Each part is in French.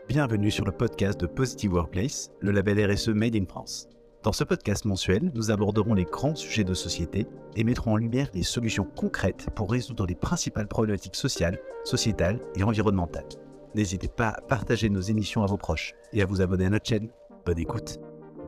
Bienvenue sur le podcast de Positive Workplace, le label RSE Made in France. Dans ce podcast mensuel, nous aborderons les grands sujets de société et mettrons en lumière des solutions concrètes pour résoudre les principales problématiques sociales, sociétales et environnementales. N'hésitez pas à partager nos émissions à vos proches et à vous abonner à notre chaîne. Bonne écoute.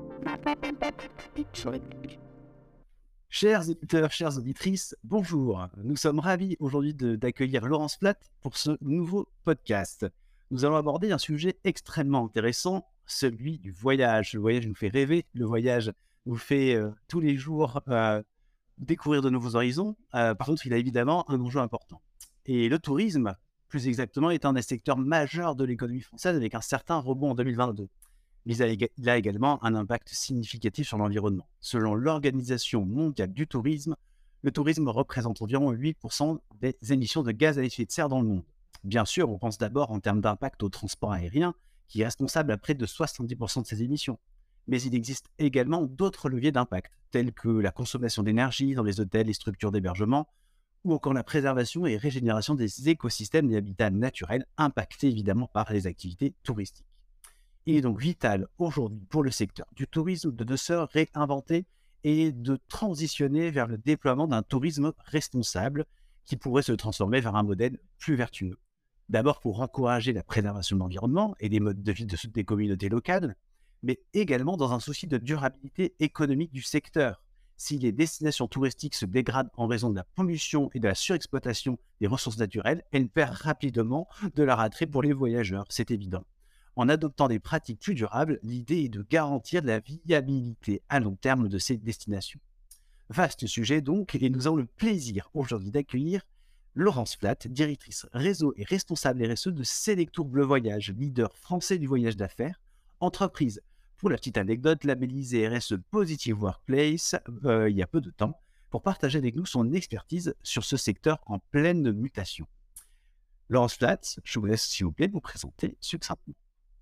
Chers auditeurs, chères auditrices, bonjour. Nous sommes ravis aujourd'hui d'accueillir Laurence Platt pour ce nouveau podcast. Nous allons aborder un sujet extrêmement intéressant, celui du voyage. Le voyage nous fait rêver, le voyage nous fait tous les jours découvrir de nouveaux horizons. Par contre, il a évidemment un enjeu important. Et le tourisme, plus exactement, est un des secteurs majeurs de l'économie française avec un certain rebond en 2022. Mais il a également un impact significatif sur l'environnement. Selon l'Organisation mondiale du tourisme, le tourisme représente environ 8% des émissions de gaz à effet de serre dans le monde. Bien sûr, on pense d'abord en termes d'impact au transport aérien, qui est responsable à près de 70% de ces émissions. Mais il existe également d'autres leviers d'impact, tels que la consommation d'énergie dans les hôtels et structures d'hébergement, ou encore la préservation et régénération des écosystèmes et habitats naturels, impactés évidemment par les activités touristiques. Il est donc vital aujourd'hui pour le secteur du tourisme de se réinventer et de transitionner vers le déploiement d'un tourisme responsable qui pourrait se transformer vers un modèle plus vertueux. D'abord pour encourager la préservation de l'environnement et des modes de vie des communautés locales, mais également dans un souci de durabilité économique du secteur. Si les destinations touristiques se dégradent en raison de la pollution et de la surexploitation des ressources naturelles, elles perdent rapidement de leur attrait pour les voyageurs, c'est évident. En adoptant des pratiques plus durables, l'idée est de garantir la viabilité à long terme de ces destinations. Vaste sujet donc, et nous avons le plaisir aujourd'hui d'accueillir Laurence Platt, directrice réseau et responsable RSE de Selectour Bleu Voyage, leader français du voyage d'affaires, entreprise, pour la petite anecdote, labellisée RSE Positive Workplace il y a peu de temps, pour partager avec nous son expertise sur ce secteur en pleine mutation. Laurence Platt, je vous laisse s'il vous plaît vous présenter succinctement.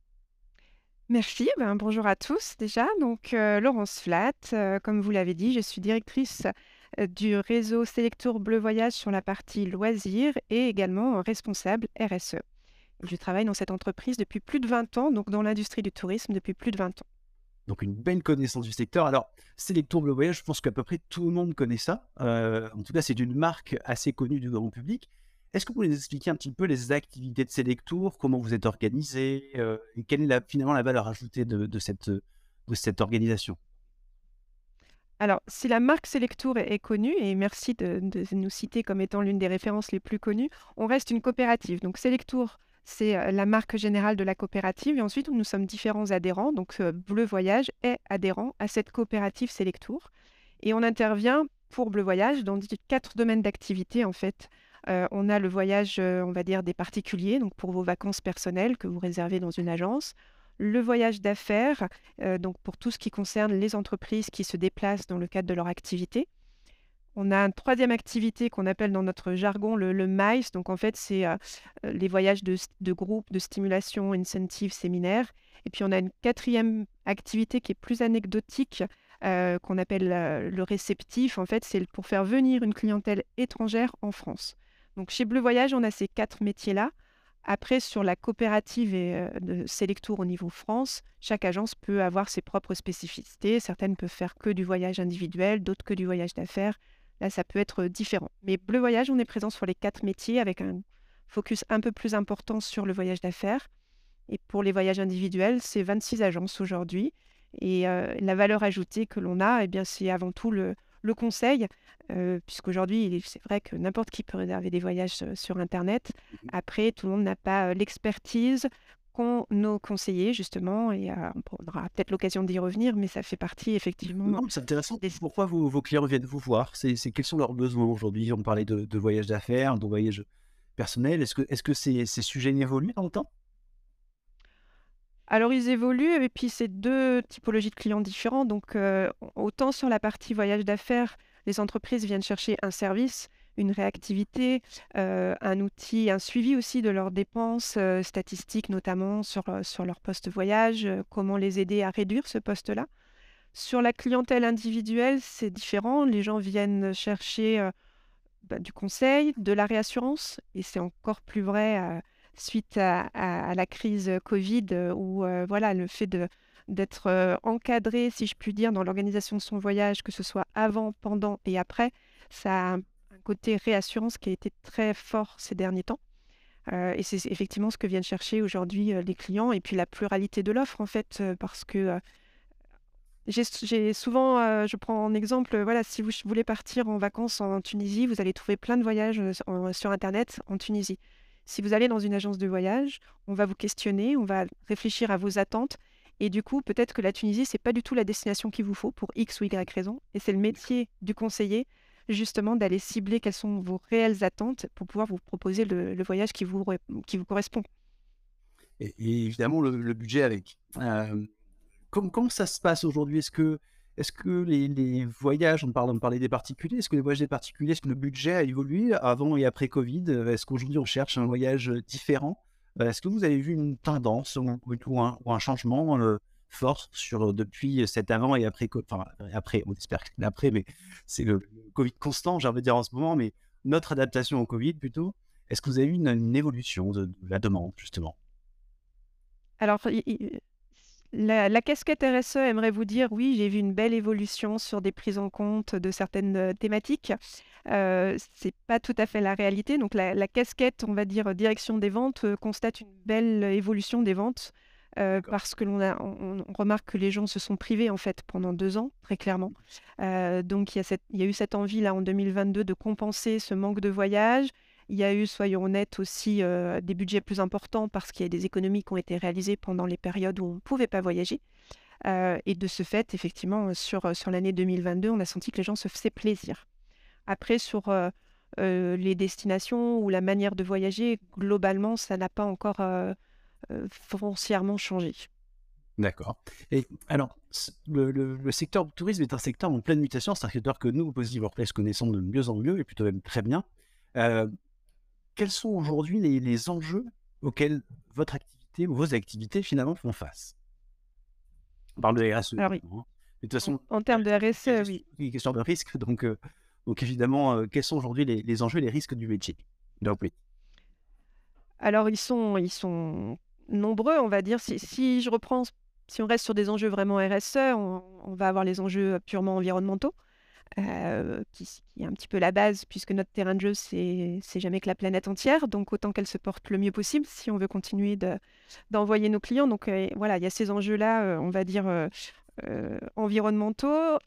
Merci, bonjour à tous déjà. Donc, Laurence Flatt, comme vous l'avez dit, je suis directrice du réseau Selectour Bleu Voyage sur la partie loisirs et également responsable RSE. Je travaille dans cette entreprise depuis plus de 20 ans, donc dans l'industrie du tourisme depuis plus de 20 ans. Donc une belle connaissance du secteur. Alors, Selectour Bleu Voyage, je pense qu'à peu près tout le monde connaît ça. En tout cas, c'est une marque assez connue du grand public. Est-ce que vous pouvez nous expliquer un petit peu les activités de Selectour, comment vous êtes organisé, et quelle est finalement la valeur ajoutée de cette organisation? Alors, si la marque Selectour est connue, et merci de nous citer comme étant l'une des références les plus connues, on reste une coopérative. Donc, Selectour, c'est la marque générale de la coopérative. Et ensuite, nous sommes différents adhérents. Donc, Bleu Voyage est adhérent à cette coopérative Selectour. Et on intervient pour Bleu Voyage dans 4 domaines d'activité, en fait. On a le voyage, on va dire, des particuliers, donc pour vos vacances personnelles que vous réservez dans une agence. Le voyage d'affaires, donc pour tout ce qui concerne les entreprises qui se déplacent dans le cadre de leur activité. On a une troisième activité qu'on appelle dans notre jargon le MICE. Donc en fait, c'est les voyages de groupe, de stimulation, incentives, séminaires. Et puis on a une quatrième activité qui est plus anecdotique, qu'on appelle le réceptif. En fait, c'est pour faire venir une clientèle étrangère en France. Donc chez Bleu Voyage, on a ces 4 métiers-là. Après, sur la coopérative de Selectour au niveau France, chaque agence peut avoir ses propres spécificités. Certaines peuvent faire que du voyage individuel, d'autres que du voyage d'affaires. Là, ça peut être différent. Mais Bleu Voyage, on est présent sur les 4 métiers avec un focus un peu plus important sur le voyage d'affaires. Et pour les voyages individuels, c'est 26 agences aujourd'hui. Et la valeur ajoutée que l'on a, eh bien, c'est avant tout le conseil, puisqu'aujourd'hui, c'est vrai que n'importe qui peut réserver des voyages sur Internet. Après, tout le monde n'a pas l'expertise qu'ont nos conseillers, justement, et on aura peut-être l'occasion d'y revenir, mais ça fait partie, effectivement, Non, c'est intéressant. des... Pourquoi vos clients viennent vous voir? Quels sont leurs besoins aujourd'hui? On parlait de voyage d'affaires, de voyage personnel. Est-ce que ces sujets évoluent dans le temps? Alors, ils évoluent, et puis c'est 2 typologies de clients différents. Donc, autant sur la partie voyage d'affaires, les entreprises viennent chercher un service, une réactivité, un outil, un suivi aussi de leurs dépenses, statistiques notamment sur leur poste voyage, comment les aider à réduire ce poste-là. Sur la clientèle individuelle, c'est différent. Les gens viennent chercher, du conseil, de la réassurance, et c'est encore plus vrai, suite à la crise Covid, où voilà, le fait d'être encadré, si je puis dire, dans l'organisation de son voyage, que ce soit avant, pendant et après, ça a un côté réassurance qui a été très fort ces derniers temps. Et c'est effectivement ce que viennent chercher aujourd'hui les clients, et puis la pluralité de l'offre, en fait, parce que j'ai souvent, je prends en exemple, voilà, si vous voulez partir en vacances en Tunisie, vous allez trouver plein de voyages sur Internet en Tunisie. Si vous allez dans une agence de voyage, on va vous questionner, on va réfléchir à vos attentes. Et du coup, peut-être que la Tunisie, c'est pas du tout la destination qu'il vous faut pour X ou Y raison. Et c'est le métier du conseiller, justement, d'aller cibler quelles sont vos réelles attentes pour pouvoir vous proposer le voyage qui vous correspond. Et évidemment le budget avec. Comment ça se passe aujourd'hui? Est-ce que les voyages, on parlait des particuliers, est-ce que les voyages des particuliers, est-ce que le budget a évolué avant et après Covid? Est-ce qu'aujourd'hui on cherche un voyage, différent? Est-ce que vous avez vu une tendance ou un changement, fort depuis cet avant et après enfin après, on espère que l'après, mais c'est le Covid constant, j'ai envie de dire en ce moment, mais notre adaptation au Covid plutôt. Est-ce que vous avez vu une évolution de la demande justement? Alors, la casquette RSE aimerait vous dire: «Oui, j'ai vu une belle évolution sur des prises en compte de certaines, thématiques». C'est pas tout à fait la réalité. Donc la casquette, on va dire, direction des ventes, constate une belle évolution des ventes, D'accord. parce que on remarque que les gens se sont privés, en fait, pendant 2 ans, très clairement. Donc il y a eu cette envie-là, en 2022, de compenser ce manque de voyage. Il y a eu, soyons honnêtes aussi, des budgets plus importants parce qu'il y a des économies qui ont été réalisées pendant les périodes où on ne pouvait pas voyager. Et de ce fait, effectivement, sur l'année 2022, on a senti que les gens se faisaient plaisir. Après, sur les destinations ou la manière de voyager, globalement, ça n'a pas encore foncièrement changé. D'accord. Et alors, le secteur du tourisme est un secteur en pleine mutation. C'est un secteur que nous, au Positive Workplace, connaissons de mieux en mieux et plutôt même très bien. Euh, Quels sont aujourd'hui les enjeux auxquels votre activité ou vos activités finalement font face? On parle de RSE, Alors, évidemment, hein. Mais de toute façon, en termes de RSE, oui. une question de risque. Donc évidemment, quels sont aujourd'hui les enjeux et les risques du métier? Donc oui. Alors ils sont nombreux, on va dire. Si je reprends, si on reste sur des enjeux vraiment RSE, on va avoir les enjeux purement environnementaux, qui est un petit peu la base, puisque notre terrain de jeu, c'est jamais que la planète entière, donc autant qu'elle se porte le mieux possible si on veut continuer d'envoyer nos clients. Donc voilà, il y a ces enjeux-là, on va dire, environnementaux.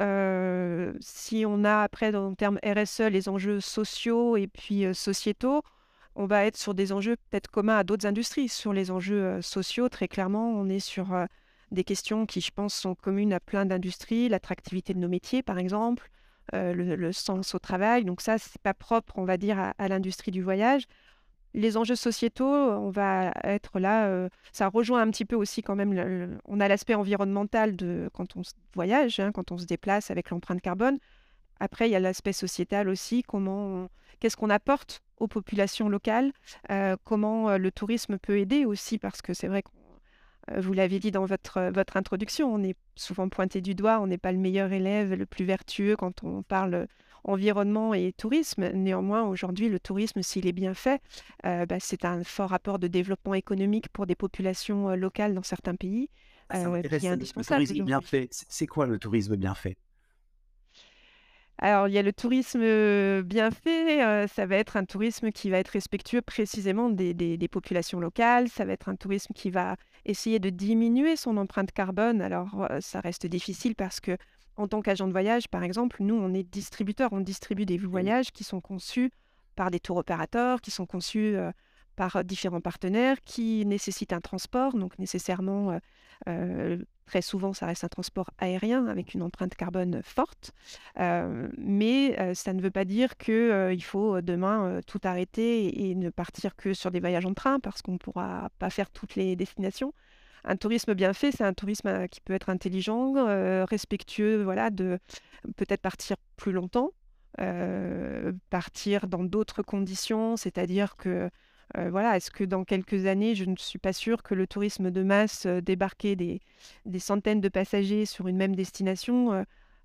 Si on a après, en termes RSE, les enjeux sociaux et puis sociétaux, on va être sur des enjeux peut-être communs à d'autres industries. Sur les enjeux sociaux, très clairement, on est sur des questions qui, je pense, sont communes à plein d'industries. L'attractivité de nos métiers, par exemple, le sens au travail. Donc ça, c'est pas propre, on va dire, à l'industrie du voyage. Les enjeux sociétaux, on va être là, ça rejoint un petit peu aussi quand même on a l'aspect environnemental de quand on voyage, hein, quand on se déplace avec l'empreinte carbone. Après, il y a l'aspect sociétal aussi, qu'est-ce qu'on apporte aux populations locales? Comment, le tourisme peut aider aussi? Parce que c'est vrai que, vous l'avez dit dans votre introduction, on est souvent pointé du doigt, on n'est pas le meilleur élève, le plus vertueux quand on parle, environnement et tourisme. Néanmoins, aujourd'hui, le tourisme, s'il est bien fait, c'est un fort apport de développement économique pour des populations, locales dans certains pays, Ah, ça ouais, qui est m'intéresse, le indispensable tourisme bien aujourd'hui. fait. C'est quoi le tourisme bien fait? Alors, il y a le tourisme, bien fait, ça va être un tourisme qui va être respectueux précisément des populations locales. Ça va être un tourisme qui va essayer de diminuer son empreinte carbone. Alors, ça reste difficile parce que, en tant qu'agent de voyage, par exemple, nous, on est distributeur. On distribue des Eh oui. voyages qui sont conçus par des tours opérateurs, qui sont conçus, par, différents partenaires, qui nécessitent un transport. Donc nécessairement, très souvent, ça reste un transport aérien avec une empreinte carbone forte. Mais ça ne veut pas dire que, il faut, demain, tout arrêter et ne partir que sur des voyages en train parce qu'on ne pourra pas faire toutes les destinations. Un tourisme bien fait, c'est un tourisme, qui peut être intelligent, respectueux, voilà, de peut-être partir plus longtemps, partir dans d'autres conditions. C'est-à-dire que, voilà, est-ce que dans quelques années, je ne suis pas sûre que le tourisme de masse, débarquer des centaines de passagers sur une même destination,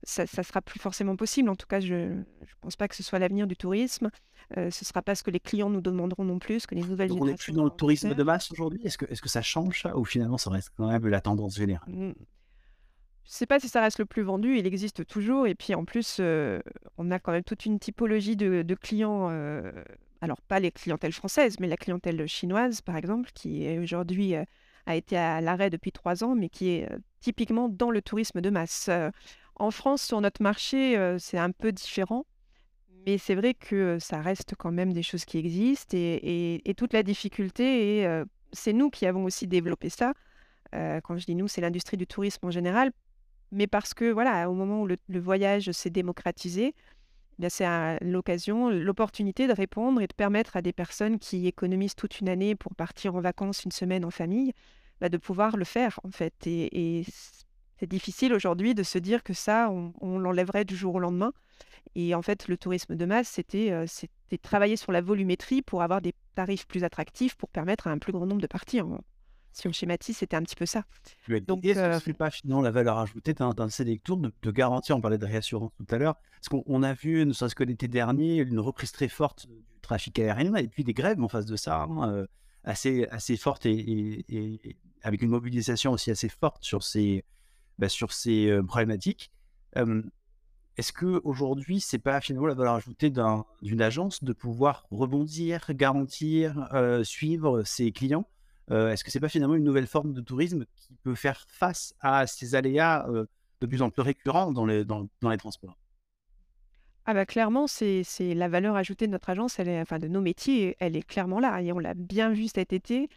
ça sera plus forcément possible. En tout cas, je ne pense pas que ce soit l'avenir du tourisme. Ce ne sera pas ce que les clients nous demanderont non plus, ce que les nouvelles Donc on n'est plus générations dans le auront envie de tourisme de faire. masse aujourd'hui? Est-ce que ça change ça ou finalement ça reste quand même la tendance générale? Mmh. Je sais pas si ça reste le plus vendu, il existe toujours et puis en plus, on a quand même toute une typologie de clients, alors pas les clientèles françaises, mais la clientèle chinoise, par exemple, qui est aujourd'hui, a été à l'arrêt depuis 3 ans, mais qui est, typiquement dans le tourisme de masse. En France, sur notre marché, c'est un peu différent, mais c'est vrai que ça reste quand même des choses qui existent et toute la difficulté et c'est nous qui avons aussi développé ça. Quand je dis nous, c'est l'industrie du tourisme en général, mais parce que voilà, au moment où le voyage s'est démocratisé, eh bien c'est l'occasion, l'opportunité de répondre et de permettre à des personnes qui économisent toute une année pour partir en vacances une semaine en famille, bah, de pouvoir le faire en fait. Et c'est difficile aujourd'hui de se dire que ça, on l'enlèverait du jour au lendemain. Et en fait, le tourisme de masse, c'était travailler sur la volumétrie pour avoir des tarifs plus attractifs pour permettre à un plus grand nombre de partir. Si on schématise, c'était un petit peu ça. Et Donc, est-ce que ce n'est pas finalement la valeur ajoutée d'un Select Tour de garantir, on parlait de réassurance tout à l'heure, parce qu'on a vu, ne serait-ce que l'été dernier, une reprise très forte du trafic aérien et puis des grèves en face de ça, hein, assez fortes et avec une mobilisation aussi assez forte sur ces problématiques. Hem, Est-ce qu'aujourd'hui, c'est pas finalement la valeur ajoutée d'une agence de pouvoir rebondir, garantir, suivre ses clients? Est-ce que c'est pas finalement une nouvelle forme de tourisme qui peut faire face à ces aléas, de plus en plus récurrents dans les transports? ah bah, clairement, c'est la valeur ajoutée de notre agence, elle est enfin de nos métiers, elle est clairement là et on l'a bien vu cet été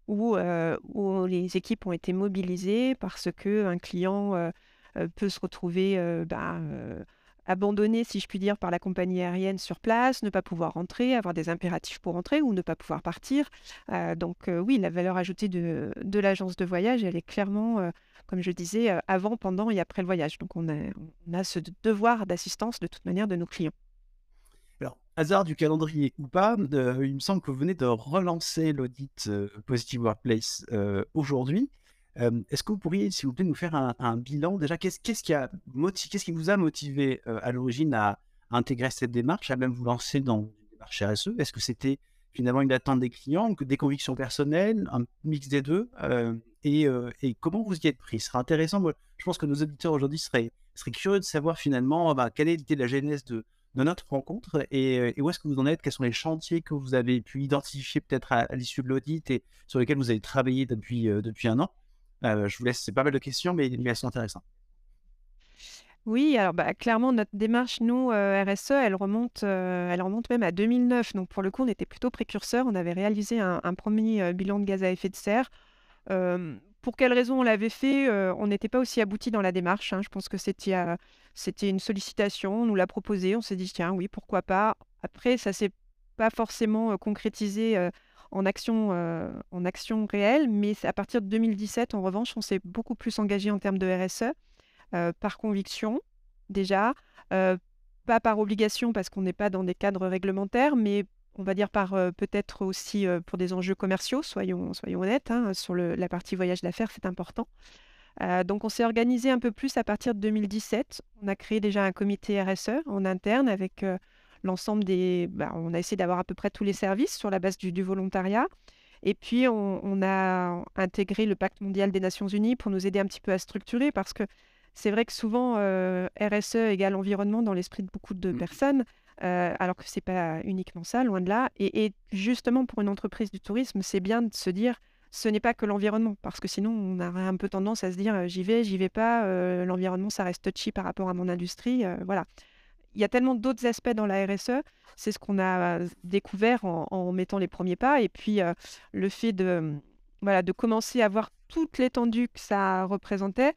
où les équipes ont été mobilisées parce qu'un client, peut se retrouver, abandonné, si je puis dire, par la compagnie aérienne sur place, ne pas pouvoir rentrer, avoir des impératifs pour rentrer ou ne pas pouvoir partir. Donc oui, la valeur ajoutée de l'agence de voyage, elle est clairement, comme je disais, avant, pendant et après le voyage. Donc on a ce devoir d'assistance de toute manière de nos clients. Alors, hasard du calendrier ou pas, il me semble que vous venez de relancer l'audit, Positive Workplace, aujourd'hui. Est-ce que vous pourriez, s'il vous plaît, nous faire un bilan? Déjà, qu'est-ce qui vous a motivé, à l'origine à intégrer cette démarche, à même vous lancer dans une démarche RSE? Est-ce que c'était finalement une attente des clients, que des convictions personnelles, un mix des 2? Et comment vous y êtes pris? Ce serait intéressant, moi, je pense que nos auditeurs aujourd'hui seraient curieux de savoir finalement, quelle était la genèse de notre rencontre et où est-ce que vous en êtes? Quels sont les chantiers que vous avez pu identifier peut-être à l'issue de l'audit et sur lesquels vous avez travaillé depuis 1 an? Je vous laisse, c'est pas mal de questions, mais elles sont intéressantes. Oui, alors, bah, clairement, notre démarche, nous, RSE, elle remonte même à 2009. Donc pour le coup, on était plutôt précurseurs. On avait réalisé un 1er, bilan de gaz à effet de serre. Pour quelles raisons on l'avait fait? On n'était pas aussi aboutis dans la démarche, hein. Je pense que c'était une sollicitation, on nous l'a proposé, on s'est dit: «Tiens, oui, pourquoi pas?» Après, ça s'est pas forcément, concrétisé, en action réelle, mais c'est à partir de 2017, en revanche, on s'est beaucoup plus engagé en termes de RSE. Par conviction déjà, heu, pas par obligation parce qu'on n'est pas dans des cadres réglementaires, mais on va dire par, peut-être aussi, pour des enjeux commerciaux, soyons honnêtes, hein, sur la partie voyage d'affaires, c'est important. Donc on s'est organisé un peu plus à partir de 2017. On a créé déjà un comité RSE en interne avec, l'ensemble on a essayé d'avoir à peu près tous les services sur la base du volontariat et puis on a intégré le Pacte mondial des Nations unies pour nous aider un petit peu à structurer parce que c'est vrai que souvent, RSE égale environnement dans l'esprit de beaucoup de Mmh. personnes, alors que c'est pas uniquement ça, loin de là et justement pour une entreprise du tourisme, c'est bien de se dire: «Ce n'est pas que l'environnement», parce que sinon on aurait un peu tendance à se dire: j'y vais pas, l'environnement ça reste touchy par rapport à mon industrie», voilà. Il y a tellement d'autres aspects dans la RSE, c'est ce qu'on a découvert en mettant les premiers pas et puis, le fait voilà, de commencer à voir toute l'étendue que ça représentait,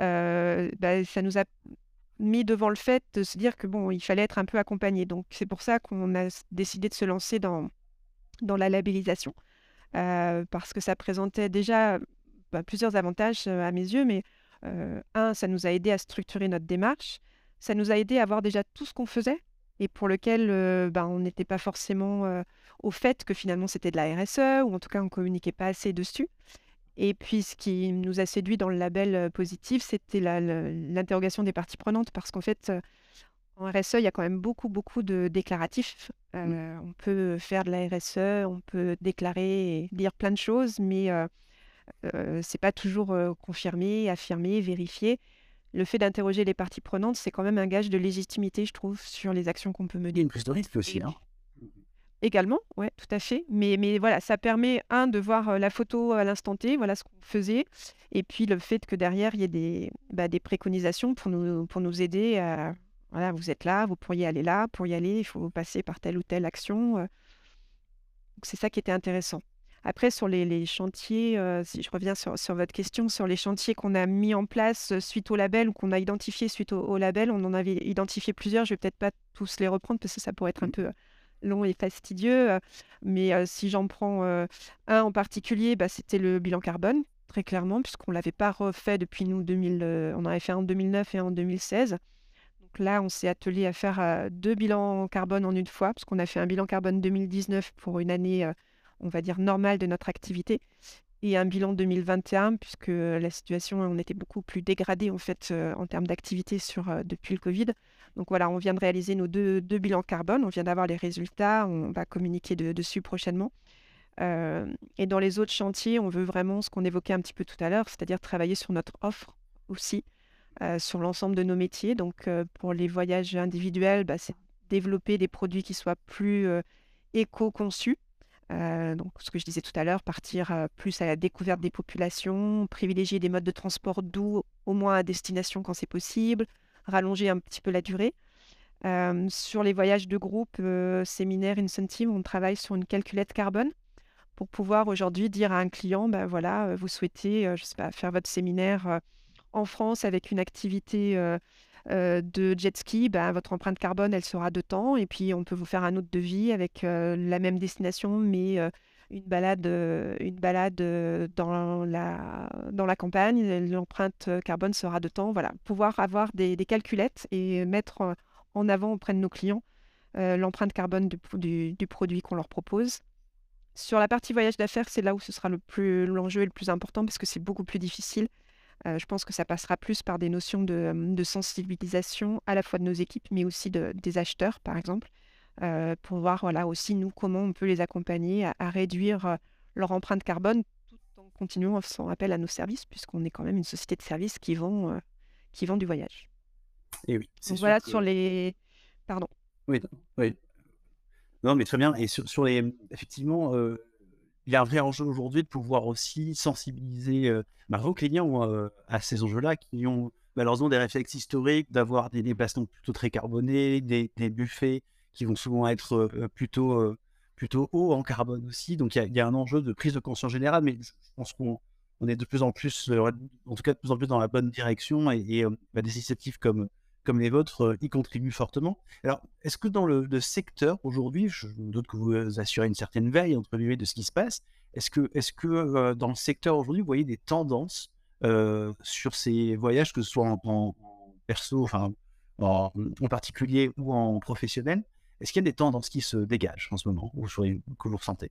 ça nous a mis devant le fait de se dire que bon, il fallait être un peu accompagné. Donc c'est pour ça qu'on a décidé de se lancer dans la labellisation, parce que ça présentait déjà, plusieurs avantages, à mes yeux, mais 1, ça nous a aidé à structurer notre démarche. Ça nous a aidé à voir déjà tout ce qu'on faisait et pour lequel, on n'était pas forcément, au fait que finalement c'était de la RSE ou en tout cas on communiquait pas assez dessus Et puis ce qui nous a séduit dans le label, positif, c'était l'interrogation des parties prenantes parce qu'en fait, en RSE, il y a quand même beaucoup, beaucoup de déclaratifs. Mmh. On peut faire de la RSE, on peut déclarer et dire plein de choses, mais c'est pas toujours, confirmé, affirmé, vérifié. Le fait d'interroger les parties prenantes, c'est quand même un gage de légitimité, je trouve, sur les actions qu'on peut Il y a mener. une prise de risque aussi, Et hein? puis également, ouais, tout à fait. Mais voilà, ça permet, de voir, la photo à l'instant T, voilà ce qu'on faisait et puis le fait que derrière, il y ait des préconisations pour nous aider à voilà, vous êtes là, vous pourriez aller là, pour y aller, il faut passer par telle ou telle action, donc c'est ça qui était intéressant. Après sur les chantiers, si je reviens sur votre question, sur les chantiers qu'on a mis en place, suite au label ou qu'on a identifiés suite au label, on en avait identifié plusieurs. Je vais peut-être pas tous les reprendre parce que ça pourrait être un Mmh. peu, long et fastidieux, mais si j'en prends, un en particulier, bah, c'était le bilan carbone, très clairement, puisqu'on l'avait pas refait depuis nous 2000, on en avait fait un en 2009 et un en 2016. Donc là, on s'est attelé à faire, 2 bilans carbone en une fois, parce qu'on a fait un bilan carbone 2019 pour une année, on va dire normale de notre activité et un bilan 2021 puisque, la situation, on était beaucoup plus dégradé en fait, en termes d'activité depuis le covid. Donc voilà, on vient de réaliser nos deux bilans carbone, on vient d'avoir les résultats, on va communiquer dessus prochainement. Et dans les autres chantiers, on veut vraiment ce qu'on évoquait un petit peu tout à l'heure, c'est-à-dire travailler sur notre offre aussi, sur l'ensemble de nos métiers. Donc, pour les voyages individuels, bah, c'est développer des produits qui soient plus, éco-conçus. Donc ce que je disais tout à l'heure, partir, plus à la découverte des populations, privilégier des modes de transport doux, au moins à destination quand c'est possible, rallonger un petit peu la durée. Sur les voyages de groupe, séminaires, incentives, on travaille sur une calculette carbone pour pouvoir aujourd'hui dire à un client: «Bah, voilà, vous souhaitez, je sais pas, faire votre séminaire, en France avec une activité, de jet ski, bah, votre empreinte carbone, elle sera de temps et puis on peut vous faire un autre devis avec, la même destination mais, une balade, dans la campagne et l'empreinte, carbone sera de temps. Voilà, pouvoir avoir des calculettes et mettre, en avant auprès de nos clients, l'empreinte carbone du produit qu'on leur propose. Sur la partie voyage d'affaires, c'est là où ce sera l'enjeu est le plus important parce que c'est beaucoup plus difficile. Je pense que ça passera plus par des notions de sensibilisation à la fois de nos équipes, mais aussi des acheteurs, par exemple, pour voir, voilà, aussi nous, comment on peut les accompagner à réduire, leur empreinte carbone tout en continuant à faire appel à nos services puisqu'on est quand même une société de services qui vend du voyage. Et oui, c'est Donc sûr voilà que sur les pardon. oui, non, oui. Non, mais très bien et sur les effectivement, il y a un vrai enjeu aujourd'hui de pouvoir aussi sensibiliser, vos clients, à ces enjeux-là qui ont malheureusement des réflexes historiques d'avoir des déplacements plutôt très carbonés, des buffets qui vont souvent être, plutôt hauts en carbone aussi. Donc il y a un enjeu de prise de conscience générale, mais je pense qu'on est de plus en plus, en tout cas de plus en plus dans la bonne direction et des initiatives comme les vôtres, y contribuent fortement. Alors, est-ce que dans le secteur aujourd'hui, je me doute que vous assurez une certaine «veille» entre guillemets de ce qui se passe. Est-ce que, dans le secteur aujourd'hui, vous voyez des tendances, sur ces voyages, que ce soit en perso, enfin en particulier ou en professionnel? Est-ce qu'il y a des tendances qui se dégagent en ce moment ou que vous ressentez?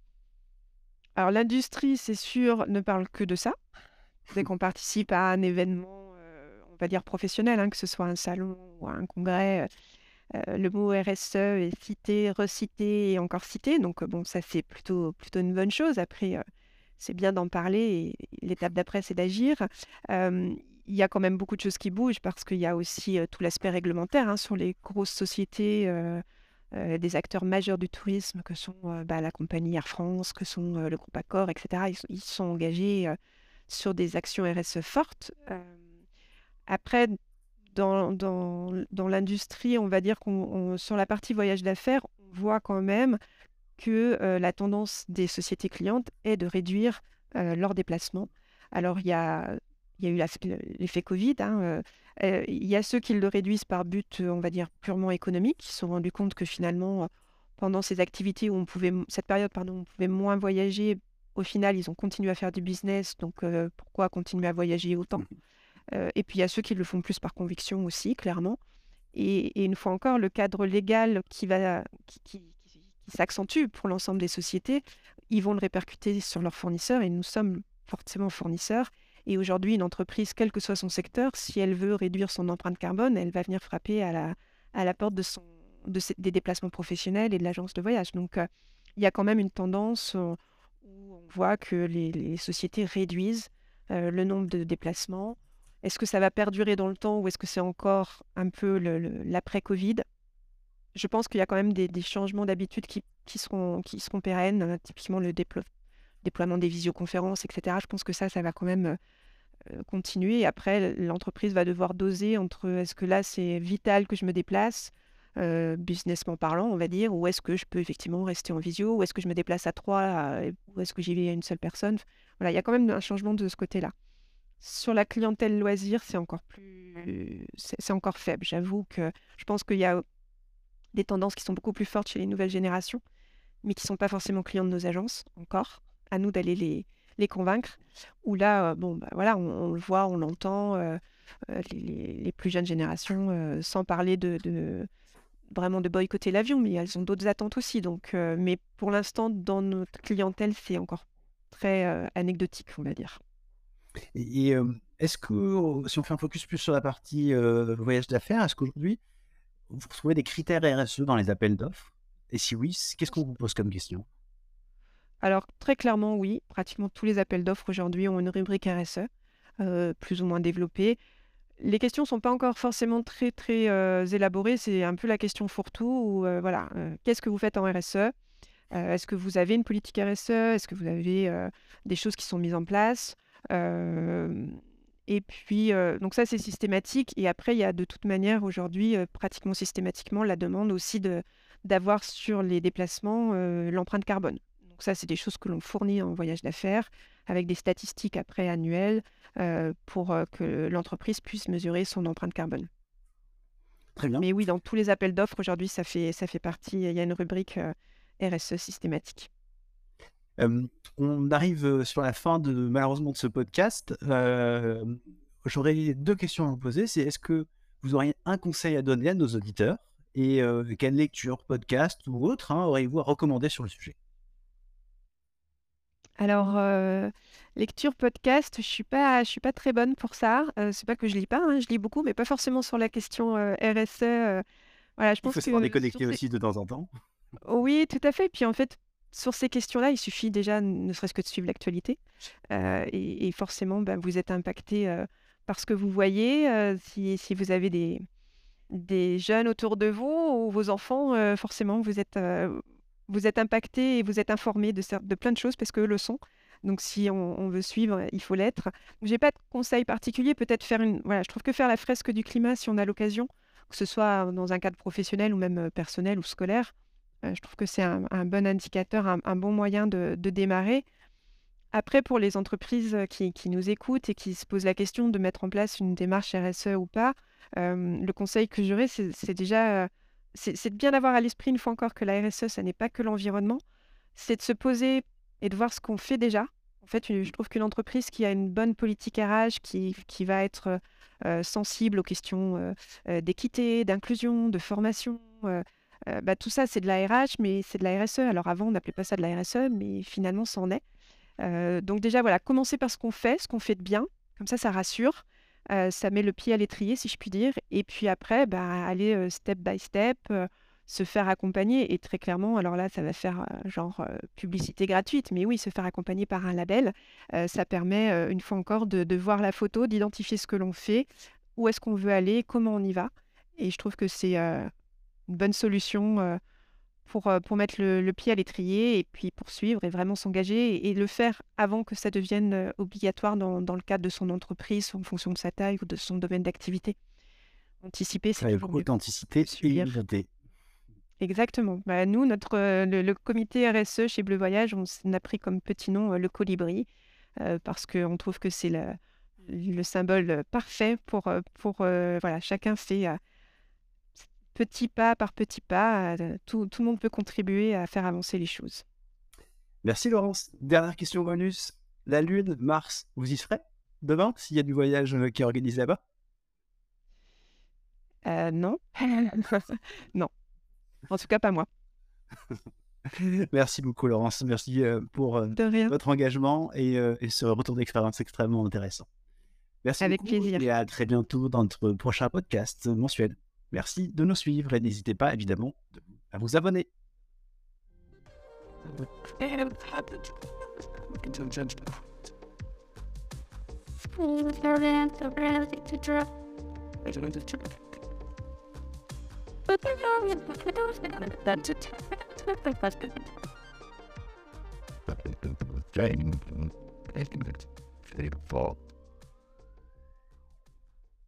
Alors l'industrie, c'est sûr, ne parle que de ça. Dès qu'on participe à un événement, on va dire professionnel, que ce soit un salon ou un congrès, le mot RSE est cité, recité et encore cité, donc bon, ça, c'est plutôt une bonne chose. Après, c'est bien d'en parler et l'étape d'après, c'est d'agir. Hem, il y a quand même beaucoup de choses qui bougent parce qu'il y a aussi, tout l'aspect réglementaire, sur les grosses sociétés, des acteurs majeurs du tourisme que sont, la compagnie Air France, que sont, le groupe Accor et cetera. Ils sont engagés, sur des actions RSE fortes. Après dans l'industrie, on va dire sur la partie voyage d'affaires, on voit quand même que, la tendance des sociétés clientes est de réduire, leurs déplacements. Alors il y a eu l'effet covid, il y a ceux qui le réduisent par but, on va dire purement économique, qui se sont rendus compte que finalement, pendant ces activités où cette période pardon, où on pouvait moins voyager, au final, ils ont continué à faire du business, donc pourquoi continuer à voyager autant? Mmh. Et puis il y a ceux qui le font plus par conviction aussi, clairement. Et une fois encore, le cadre légal qui s'accentue pour l'ensemble des sociétés, ils vont le répercuter sur leurs fournisseurs et nous sommes forcément fournisseur. Et aujourd'hui, une entreprise, quel que soit son secteur, si elle veut réduire son empreinte carbone, elle va venir frapper à la porte des déplacements professionnels et de l'agence de voyage. Donc, il y a quand même une tendance où on voit que les sociétés réduisent le nombre de déplacements. Est-ce que ça va perdurer dans le temps ou est-ce que c'est encore un peu l'après-Covid? Je pense qu'il y a quand même des changements d'habitude qui seront pérennes, typiquement le déploiement des visioconférences, etc. Je pense que ça va quand même continuer. Et après, l'entreprise va devoir doser entre est-ce que là, c'est vital que je me déplace, businessment parlant, on va dire, ou est-ce que je peux effectivement rester en visio, ou est-ce que je me déplace à trois, ou est-ce que j'y vais à une seule personne. Voilà, il y a quand même un changement de ce côté-là. Sur la clientèle loisir, c'est encore faible. J'avoue que je pense qu'il y a des tendances qui sont beaucoup plus fortes chez les nouvelles générations, mais qui ne sont pas forcément clients de nos agences encore. À nous d'aller les convaincre. Ou là, bon, bah, voilà, on le voit, on l'entend, les plus jeunes générations, sans parler vraiment de boycotter l'avion, mais elles ont d'autres attentes aussi. Donc, mais pour l'instant, dans notre clientèle, c'est encore très anecdotique, on va dire. Est-ce que, si on fait un focus plus sur la partie voyage d'affaires, est-ce qu'aujourd'hui, vous retrouvez des critères RSE dans les appels d'offres? Et si oui, qu'est-ce qu'on vous pose comme question? Alors, très clairement, oui. Pratiquement tous les appels d'offres aujourd'hui ont une rubrique RSE, plus ou moins développée. Les questions ne sont pas encore forcément très, très élaborées. C'est un peu la question fourre-tout. Voilà, qu'est-ce que vous faites en RSE? Est-ce que vous avez une politique RSE? Est-ce que vous avez des choses qui sont mises en place? Euh, et puis, donc ça, c'est systématique. Et après, il y a de toute manière aujourd'hui, pratiquement systématiquement, la demande aussi d'avoir sur les déplacements l'empreinte carbone. Donc ça, c'est des choses que l'on fournit en voyage d'affaires avec des statistiques après annuelles pour que l'entreprise puisse mesurer son empreinte carbone. Très bien. Mais oui, dans tous les appels d'offres aujourd'hui, ça fait partie. Il y a une rubrique RSE systématique. On arrive sur la fin malheureusement de ce podcast. J'aurais deux questions à vous poser. C'est est-ce que vous auriez un conseil à donner à nos auditeurs et quelle lecture, podcast ou autre auriez-vous à recommander sur le sujet? Alors, lecture, podcast, je suis pas très bonne pour ça. C'est pas que je lis pas, hein, je lis beaucoup, mais pas forcément sur la question RSE. Voilà, je Il pense faut savoir que sur déconnecter ces... aussi de temps en temps. Oui, tout à fait. Puis en fait, sur ces questions-là, il suffit déjà, ne serait-ce que de suivre l'actualité. Et forcément, ben, vous êtes impacté par ce que vous voyez. Si vous avez des jeunes autour de vous ou vos enfants, forcément, vous êtes impacté et vous êtes informé de plein de choses parce qu'eux le sont. Donc, si on veut suivre, il faut l'être. Je n'ai pas de conseil particulier. Peut-être voilà, je trouve que faire la fresque du climat, si on a l'occasion, que ce soit dans un cadre professionnel ou même personnel ou scolaire, je trouve que c'est un bon indicateur, un bon moyen de démarrer. Après, pour les entreprises qui nous écoutent et qui se posent la question de mettre en place une démarche RSE ou pas, le conseil que j'aurais, c'est déjà c'est de bien avoir à l'esprit, une fois encore, que la RSE, ça n'est pas que l'environnement. C'est de se poser et de voir ce qu'on fait déjà. En fait, je trouve qu'une entreprise qui a une bonne politique RH, qui va être sensible aux questions d'équité, d'inclusion, de formation, bah, tout ça, c'est de la RH, mais c'est de la RSE. Alors avant, on n'appelait pas ça de la RSE, mais finalement, ça en est. Donc déjà, voilà, commencer par ce qu'on fait de bien, comme ça rassure, ça met le pied à l'étrier, si je puis dire. Et puis après, bah, aller step by step, se faire accompagner. Et très clairement, alors là, ça va faire genre publicité gratuite, mais oui, se faire accompagner par un label, ça permet, une fois encore, de voir la photo, d'identifier ce que l'on fait, où est-ce qu'on veut aller, comment on y va. Et je trouve que c'est une bonne solution pour mettre le pied à l'étrier et puis poursuivre et vraiment s'engager et le faire avant que ça devienne obligatoire dans le cadre de son entreprise, en fonction de sa taille ou de son domaine d'activité. Anticiper, c'est toujours mieux. Authenticité et Suivre. humilité. Exactement. Bah, nous, le comité RSE chez Bleu Voyage, on a pris comme petit nom le colibri, parce qu'on trouve que c'est le symbole parfait pour voilà, chacun fait petit pas par petit pas, tout le monde peut contribuer à faire avancer les choses. Merci Laurence. Dernière question bonus. La Lune, Mars, vous y serez demain s'il y a du voyage qui est organisé là-bas? Non. Non. En tout cas, pas moi. Merci beaucoup, Laurence. Merci pour De rien, votre engagement et ce retour d'expérience extrêmement intéressant. Merci avec beaucoup plaisir. et à très bientôt dans notre prochain podcast mensuel. Merci de nous suivre et n'hésitez pas évidemment à vous abonner. Fall.